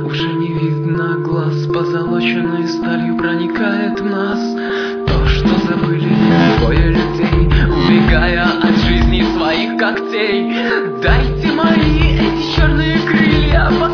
Уже не видно глаз, позолоченной сталью проникает в нас то, что забыли двое людей, убегая от жизни своих когтей. Дайте мои эти черные крылья.